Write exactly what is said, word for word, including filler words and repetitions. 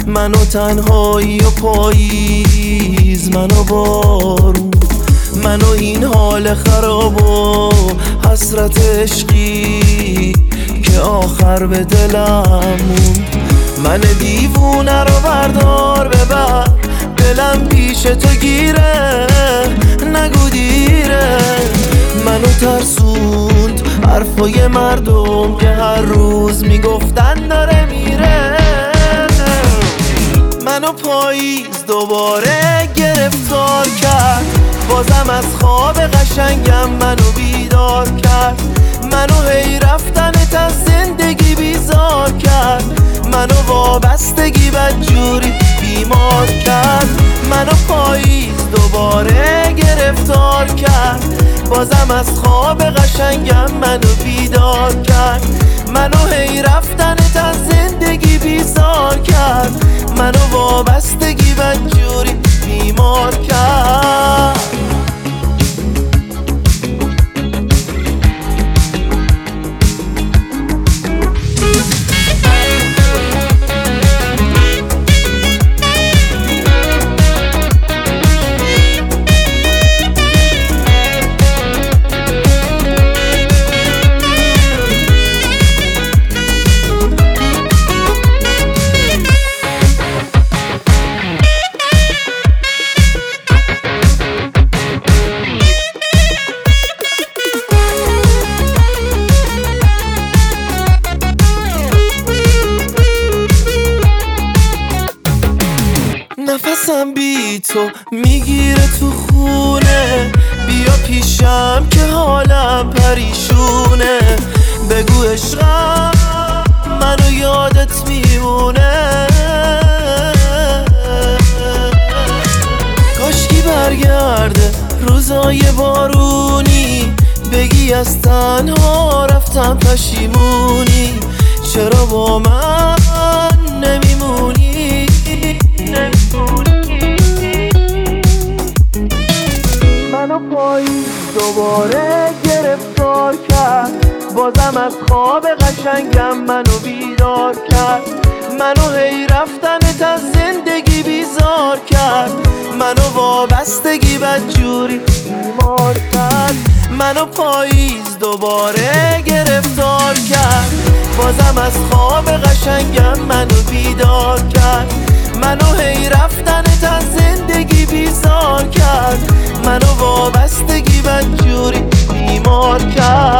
منو تنهایی و پاییز، منو بارون، منو این حال خراب و حسرت عشقی که آخر به دلم موند. من دیوونه رو بردار ببر، دلم پیش تو گیره، نگو دیره. منو ترسوند حرفای مردم که هر روز میگفتن داره میره. منو پاییز دوباره گرفتار کرد، بازم از خواب قشنگم منو بیدار کرد. منو هی رفتنت از زندگی بیزار کرد، منو وابستگی بدجوری بیمار کرد. منو پاییز دوباره گرفتار کرد، بازم از خواب قشنگم منو بیدار کرد. منو هی رفتنت از زندگی بیزار کرد، منو وابستگی بدجوری بیمار کرد. نفسم بی تو میگیره تو خونه، بیا پیشم که حالم پریشونه. بگو عشقم منو یادت میمونه، کاشکی برگرده روزای بارونی، بگی از تنها رفتم پشیمونی. چرا با من نمیمونی؟ منو پاییز دوباره گرفتار کرد، بازم از خواب قشنگم منو بیدار کرد. منو هی رفتنت از زندگی بیزار کرد، منو وابستگی بدجوری بیمار کرد. منو پاییز دوباره گرفتار کرد، بازم از خواب قشنگم منو بیدار کرد. منو هی رفتنت از زندگی بیزار کرد، منو وابستگی بدجوری بیمار کرد.